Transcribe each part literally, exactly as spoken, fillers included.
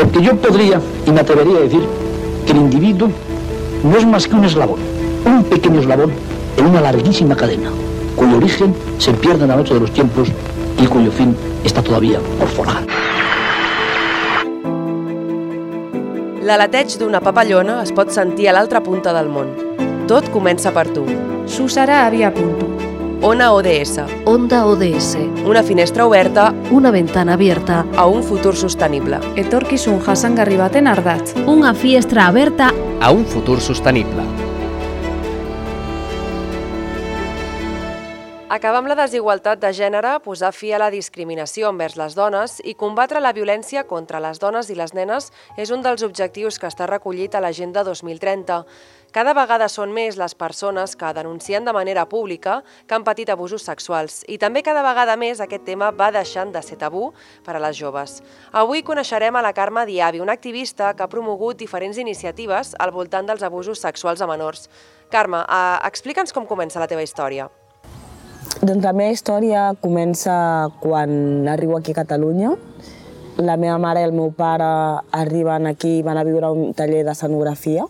Porque yo podría, y me atrevería a decir, que el individuo no es más que un eslabón, un pequeño eslabón en una larguísima cadena, cuyo origen se pierde en la noche de los tiempos y cuyo fin está todavía por forjar. L'aleteig d'una papallona es pot sentir a l'altra punta del món. Tot comença per tu. Susara Aviapuntu. Ona O D S. Onda O D S. Una finestra oberta. Una ventana abierta. A un futur sostenible. Etorkizun jasangarri baten ardatz. Una finestra aberta. A un futur sostenible. Acabar amb la desigualtat de gènere, posar fi a la discriminació envers les dones i combatre la violència contra les dones i les nenes és un dels objectius que està recollit a l'Agenda dos mil trenta. Cada vegada són més les persones que denuncien de manera pública que han patit abusos sexuals i també cada vegada més aquest tema va deixant de ser tabú per a les joves. Avui coneixerem a la Carme Diaby, una activista que ha promogut diferents iniciatives al voltant dels abusos sexuals a menors. Carme, eh, explica'ns com comença la teva història. Doncs la meva història comença quan arribo aquí a Catalunya. La meva mare i el meu pare arriben aquí, van a viure a un taller d'escenografia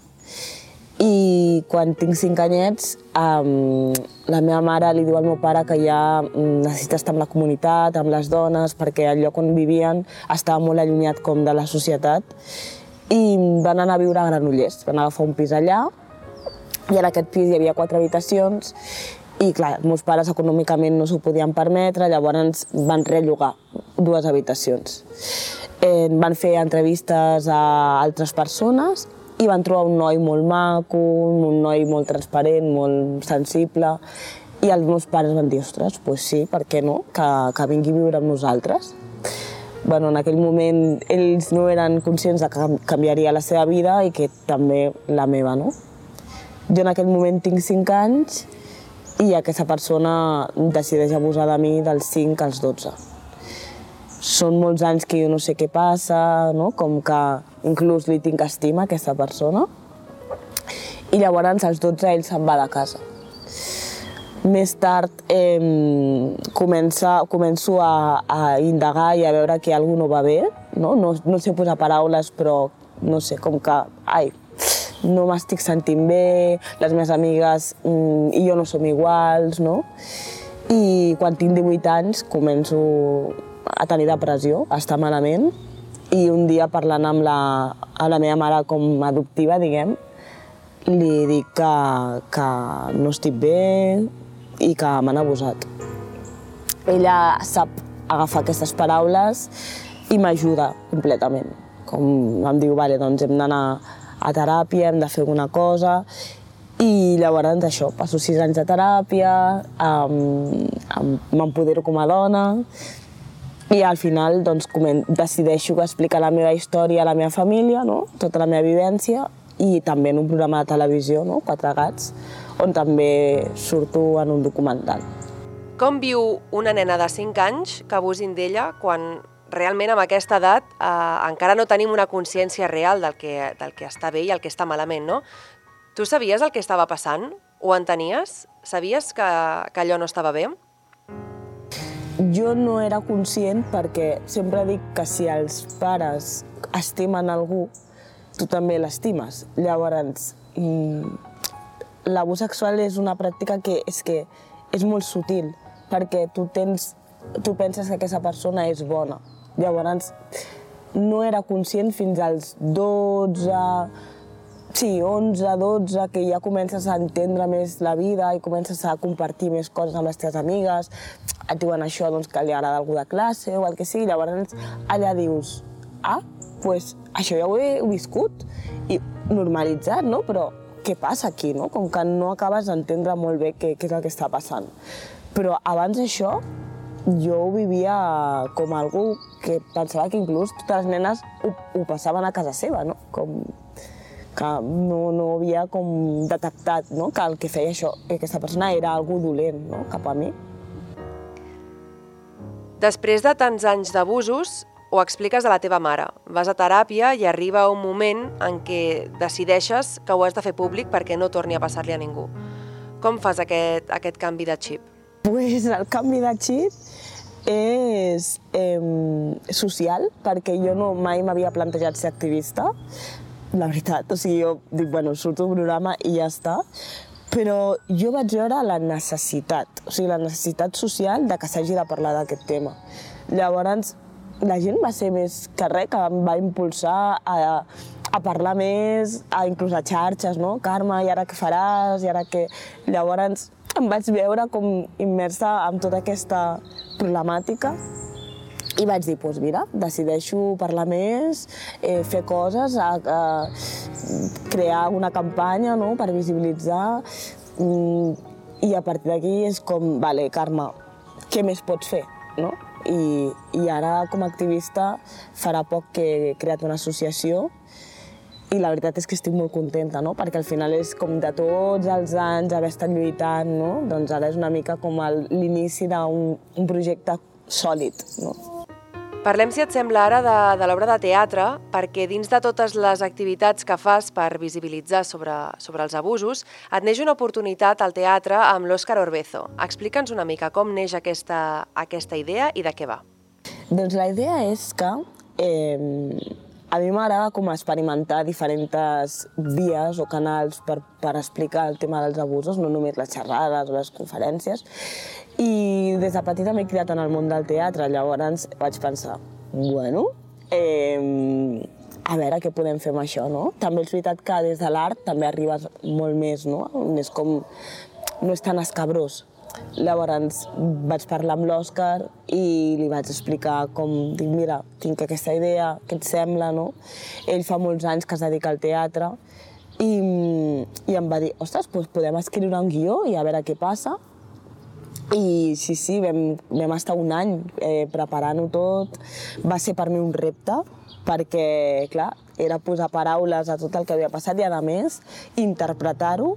i quan tinc cinc anyets um, la meva mare li diu al meu pare que ja necessita estar amb la comunitat, amb les dones, perquè el lloc on vivien estava molt allunyat com de la societat i van anar a viure a Granollers. Van agafar un pis allà i en aquest pis hi havia quatre habitacions i clar, els meus pares econòmicament no s'ho podien permetre, llavors van rellogar dues habitacions. Eh, van fer entrevistes a altres persones i van trobar un noi molt maco, un noi molt transparent, molt sensible, i els meus pares van dir, ostres, doncs sí, per què no, que, que vingui a viure amb nosaltres. Bueno, en aquell moment ells no eren conscients de que canviaria la seva vida i que també la meva, no? Jo en aquell moment tinc cinc anys i aquesta persona decideix abusar de mi dels cinc als dotze. Són molts anys que jo no sé què passa, no? Com que inclús li tinc estima a aquesta persona. I llavors als dotze ell se'n va de casa. Més tard eh, comença, començo a, a indagar i a veure que alguna cosa no va bé. No, no, no sé posar paraules, però no sé, com que... Ai, no m'estic sentint bé, les meves amigues mm, i jo no som iguals, no? I quan tinc divuit anys començo a tenir depressió, a estar malament, i un dia parlant amb la, amb la meva mare com adoptiva, diguem, li dic que, que no estic bé i que m'han abusat. Ella sap agafar aquestes paraules i m'ajuda completament. Com em diu, vale, doncs hem d'anar a teràpia, hem de fer alguna cosa, i llavors això, passo sis anys de teràpia, um, m'empodero com a dona, i al final doncs, decideixo explicar la meva història a la meva família, no? Tota la meva vivència, i també en un programa de televisió, no? Quatre gats, on també surto en un documental. Com viu una nena de cinc anys que abusin d'ella quan realment amb aquesta edat eh, encara no tenim una consciència real del que, del que està bé i el que està malament, no? Tu sabies el que estava passant? Ho entenies? Sabies que, que allò no estava bé? Jo no era conscient perquè sempre dic que si els pares estimen algú, tu també l'estimes. Llavors, l'abús sexual és una pràctica que és, que és molt sutil, perquè tu, tens, tu penses que aquesta persona és bona. Llavors, no era conscient fins als dotze, sí, onze, dotze, que ja comences a entendre més la vida i comences a compartir més coses amb les teves amigues, et diuen això, doncs, que li agrada algú de classe o el que sigui, llavors allà dius, ah, doncs això ja ho he viscut i normalitzat, no? Però què passa aquí, no? Com que no acabes d'entendre molt bé què, què és el que està passant. Però abans d'això, jo ho vivia com algú que pensava que inclús totes les nenes ho, ho passaven a casa seva, no? Com que no, no havia com detectat, no? Que el que feia això, que aquesta persona era algú dolent, no? Cap a mi. Després de tants anys d'abusos, ho expliques a la teva mare. Vas a teràpia i arriba un moment en què decideixes que ho has de fer públic perquè no torni a passar-li a ningú. Com fas aquest, aquest canvi de xip? Pues el canvi de xip és eh, social, perquè jo no mai m'havia plantejat ser activista, la veritat. O sigui, jo dic, bueno, surto d'un programa i ja està, però jo vaig veure la necessitat, o sigui, la necessitat social de que s'hagi de parlar d'aquest tema. Llavors, la gent va ser més que res, que em va impulsar a, a parlar més, a inclús a xarxes, no? Carme, i ara què faràs? I ara què... Llavors, em vaig veure com immersa en tota aquesta problemàtica i vaig dir, doncs mira, decideixo parlar més, eh, fer coses, a, a crear una campanya, no?, per visibilitzar, mm, i a partir d'aquí és com, vale, Carme, què més pots fer, no? I, i ara, com a activista, farà poc que he creat una associació i la veritat és que estic molt contenta, no? Perquè al final és com de tots els anys haver estat lluitant, no? Doncs ara és una mica com l'inici d'un un projecte sòlid, no? Parlem, si et sembla, ara de, de l'obra de teatre, perquè dins de totes les activitats que fas per visibilitzar sobre, sobre els abusos, et neix una oportunitat al teatre amb l'Òscar Orbezo. Explica'ns una mica com neix aquesta, aquesta idea i de què va. Doncs la idea és que eh, a mi m'agrada com experimentar diferents vies o canals per, per explicar el tema dels abusos, no només les xerrades o les conferències. I des de petita m'he criat en el món del teatre, llavors vaig pensar, bueno, eh, a veure què podem fer amb això, no? També és veritat que des de l'art també arribes molt més, no? És com, no és tan escabrós. Llavors vaig parlar amb l'Òscar i li vaig explicar com, dic, mira, tinc aquesta idea, què et sembla, no? Ell fa molts anys que es dedica al teatre i, i em va dir, ostres, doncs podem escriure un guió i a veure què passa. I sí, sí, vam, vam estar un any eh, preparant-ho tot. Va ser per mi un repte, perquè, clar, era posar paraules a tot el que havia passat i, a més, interpretar-ho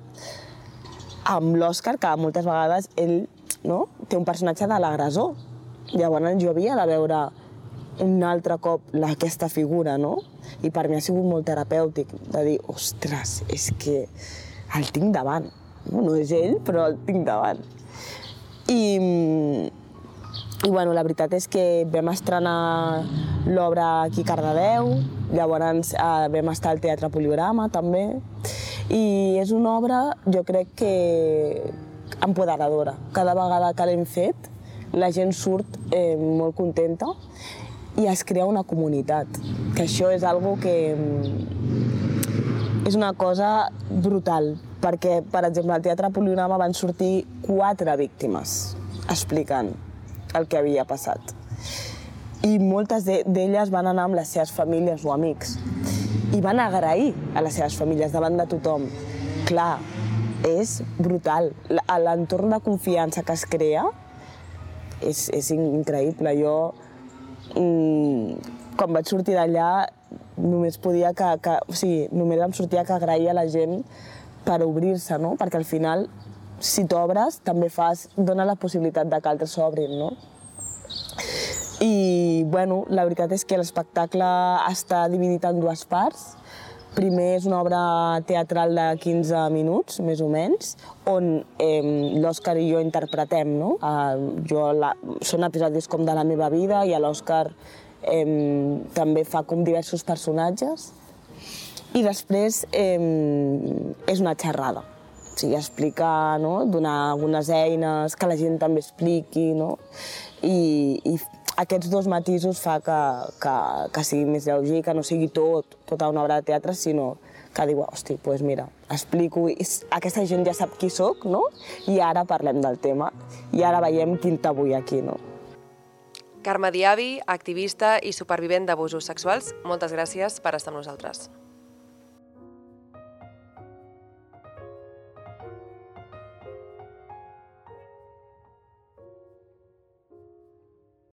amb l'Òscar, que moltes vegades ell, no?, té un personatge de l'agressor. Llavors jo havia de veure un altre cop aquesta figura, no? I per mi ha sigut molt terapèutic, de dir, ostres, és que el tinc davant. No, no és ell, però el tinc davant. I, i bueno, la veritat és que vam estrenar l'obra aquí a Cardedeu, llavors eh, vam estar al Teatre Poliorama també, i és una obra, jo crec que empoderadora. Cada vegada que l'hem fet, la gent surt eh, molt contenta i es crea una comunitat, que això és algo que és una cosa brutal, perquè, per exemple, al Teatre Poliorama van sortir quatre víctimes explicant el que havia passat. I moltes d'elles van anar amb les seves famílies o amics i van agrair a les seves famílies davant de tothom. Clar, és brutal. L'entorn de confiança que es crea és, és increïble. Jo, quan vaig sortir d'allà, només podia que, que, o sigui, només em sortia que agrair a la gent per obrir-se, no? Perquè al final, si t'obres, també fas, dona la possibilitat de que altres s'obrin, no? I, bueno, la veritat és que l'espectacle està dividit en dues parts. Primer és una obra teatral de quinze minuts, més o menys, on eh, l'Òscar i jo interpretem, no? Eh, jo la, són episodis com de la meva vida i l'Òscar eh, també fa com diversos personatges. I després eh, és una xerrada. O sigui, explicar, no? Donar algunes eines, que la gent també expliqui, no? I, i aquests dos matisos fa que, que, que sigui més lleuger, que no sigui tot, tota una obra de teatre, sinó que diu, hosti, doncs mira, explico, aquesta gent ja sap qui soc, no? I ara parlem del tema, i ara veiem quin tabú hi ha aquí, no? Carme Diaby, activista i supervivent d'abusos sexuals, moltes gràcies per estar amb nosaltres.